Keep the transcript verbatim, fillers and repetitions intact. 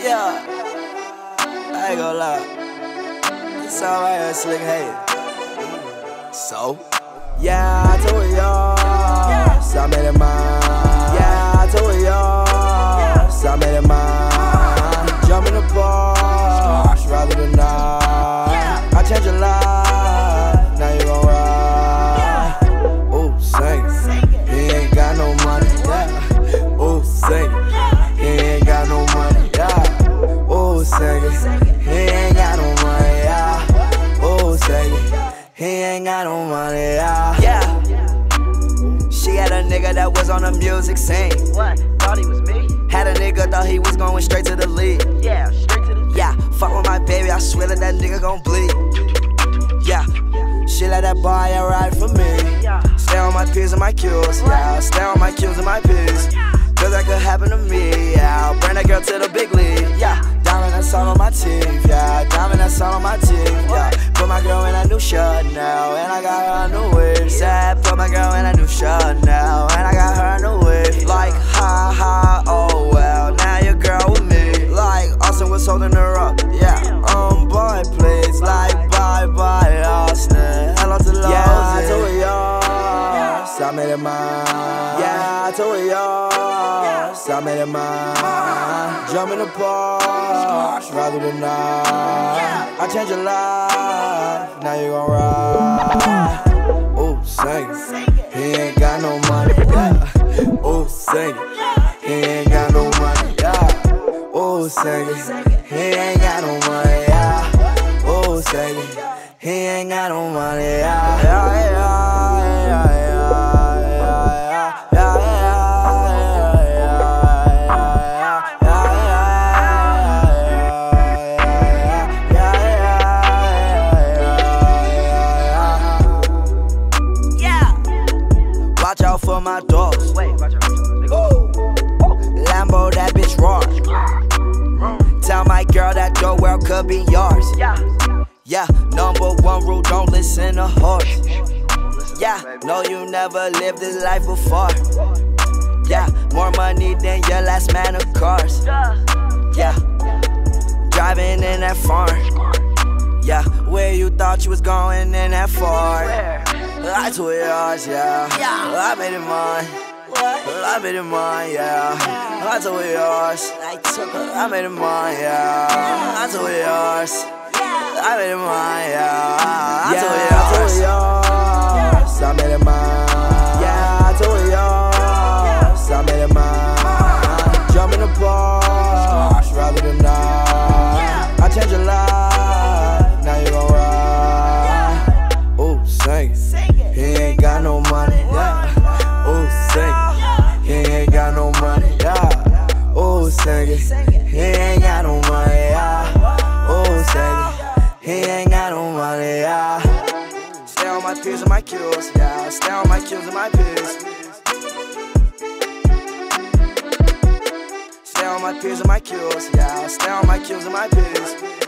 Yeah, I ain't gonna lie. This song right here, Slick Hey. So? Yeah, I told y'all, so I made it mine. Yeah, I told y'all, so I made it mine. Jump in the Porsche, rather than not. I changed your life, now you gon' ride. Ooh, sing it. He ain't got no money, yeah. Ooh, sing it. He ain't got no money, yeah. Ooh, sing it. He ain't got no money, yeah. Ooh, sing it. He ain't got no money, yeah. Yeah. She had a nigga that was on the music scene. What? Thought he was me? Had a nigga thought he was going straight to the league. Yeah, straight to the Yeah, fuck with my baby, I swear that that nigga gon' bleed. Yeah, she let that boy ride for me. Stay on my P's and my Q's, yeah. Stay on my Q's and my P's, cause that could happen to me, yeah. I'll bring that girl to the big league, yeah. Diamond that's all on my teeth, yeah. Diamond that's all on my teeth, yeah. Put my girl in a new shirt now, and I got her a new wave. Said, put my girl in a new shirt now, and I got her a new wave. Like, ha ha, oh well, now your girl with me. Like, Austin was holding her up, yeah. Um, boy, please, like, bye bye, Austin. Hello to Lowe's. Yeah, I told y'all, so I made it mine. Yeah, I told y'all, so I made it mine. Jump in the Porsche, rather than not. I changed your life, now you gon' ride. Ooh, sing it. He ain't got no money, yeah. Ooh, sing it. He ain't got no money, yeah. Ooh, sing it. He ain't got no money, yeah. Ooh, sing it. He ain't got no money, yeah. Yeah, yeah, yeah, yeah, yeah, yeah, yeah, yeah, yeah. Watch out for my dogs. Wait, watch out. Ooh. Lambo, that bitch raw. Tell my girl that your world could be yours. Yeah. Yeah, number one rule, don't listen to horse. Yeah, no, you never lived this life before. Yeah, more money than your last man of cars. Yeah, driving in that farm. Yeah, where you thought you was going in that far. I told yours, yeah. I made it mine. I made it mine, yeah. I told yours. I made it mine, yeah. I told yours. I made it mine, yeah. I told yours. I made it mine. Yeah, I told yours. I made it mine. Jump in the Porsche, rather than not. I changed your life, now you gon' ride. Ooh, sing it. He ain't got no money, yeah. Ooh, sing it. He ain't got no money, yeah. Ooh, sing it. He ain't got no money, yeah. Ooh, sing it. He ain't got no money, yeah. Stay on my P's and my Q's, yeah. Stay on my Q's and my P's. Stay on my P's and my Q's, yeah. Stay on my Q's and my P's.